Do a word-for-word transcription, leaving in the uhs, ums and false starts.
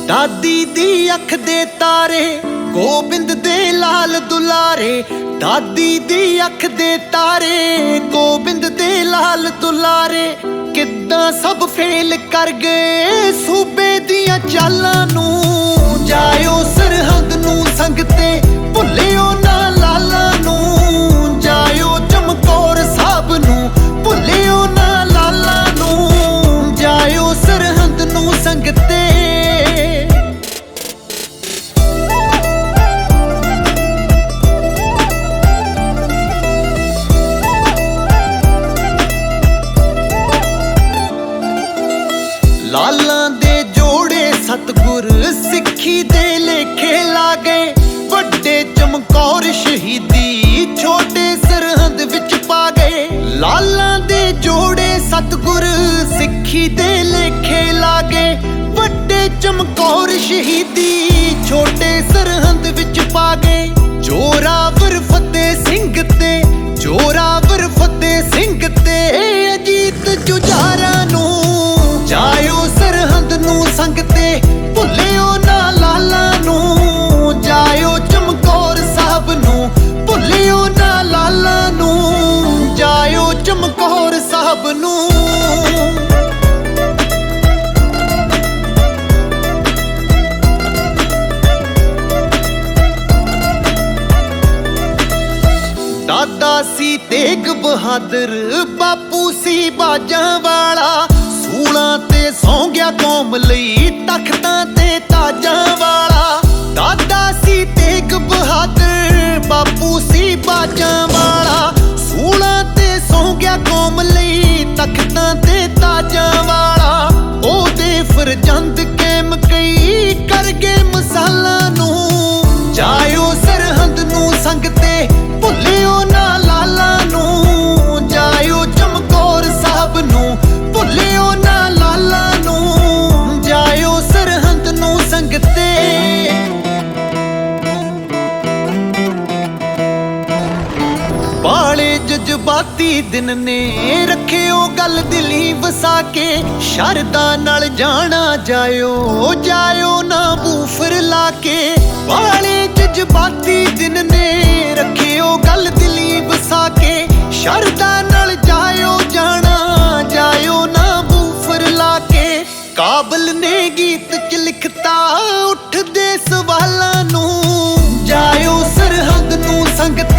दादी दी अख दे तारे गोबिंद दे लाल दुलारे, दादी दी अख दे तारे गोबिंद दे लाल दुलारे। किद्दां सब फेल कर गए सूबे दियां चालां नूं, जायो सरहद नूं संगते भुल्लियो ना लालां नूं, जायो चमकौर साहब नूं भुल्लियो ना लालां नूं, जायो सरहद नूं संगते। लालां दे जोड़े सतगुर सिक्खी दे लेखे ला गए, वड्डे चमकौर शहीदी छोटे सरहद विच पा गए। लालां दे जोड़े सतगुर सिक्खी दे लेखे ला गए, वड्डे चमकौर शहीदी छोटे सरहद विच पा गए। जोरावर फतेह सिंह ते जोरावर फतेह सिंह ते अजीत जुझारा नूं, जायो सरहद नूं संगते भुल्लियो ना लालां नूं, जायो चमकौर साहब नूं भुल्लियो ना लालां नूं, जायो चमकौर साहब नूं। दादा सी तेग बहादुर बापू सी बाजां वाला, सूलां ते सौं गया कौम लई तख्तां ते ताजां वाला। दादा सी तेग बहादुर बापू सी बाजां वाला, सूलां ते सौं गया कौम लई तख्तां ते ताजां वाला। ओदे फरजंद कैम कई कर गए मिसालां नूं, जायो सरहद नूं संगते भुल्लियो ना लालां नूं, जायो चमकौर साहब नूं भुल्लियो ना लालां नूं, जायो सरहद नूं संगते। बाले जज्बाती दिन ने रखियो गल दिली वसा के, शरदा नाल जाना जायो जायो ना बूफर लाके। बाले जज्बाती दिन ने रखियो गल दिली वसा के, शरदा नाल जायो जाना जायो ना बूफर लाके। काबल ने गीत च लिखता उठदे सवालां नूं, जायो सरहद नूं संगत